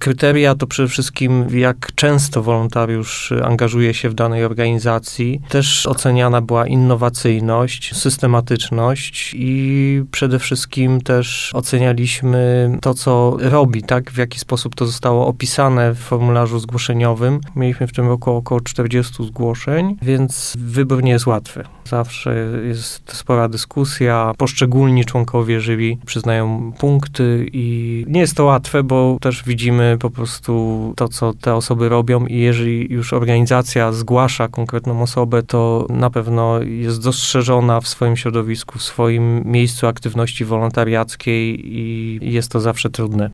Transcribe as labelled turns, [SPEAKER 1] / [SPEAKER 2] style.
[SPEAKER 1] kryteria to przede wszystkim jak często wolontariusz angażuje się w danej organizacji. Też oceniana była innowacyjność, systematyczność i przede wszystkim też ocenialiśmy to, co robi, tak? W jaki sposób to zostało opisane w formularzu zgłoszeniowym. Mieliśmy w tym roku około 40 zgłoszeń, więc wybór nie jest łatwy. Zawsze jest spora dyskusja. Poszczególni członkowie jury przyznają punkty i nie jest to łatwe, bo też widzimy po prostu to, co te osoby robią i jeżeli już organizacja zgłasza konkretną osobę, to na pewno jest dostrzeżona w swoim środowisku, w swoim miejscu aktywności wolontariackiej i jest to zawsze trudne.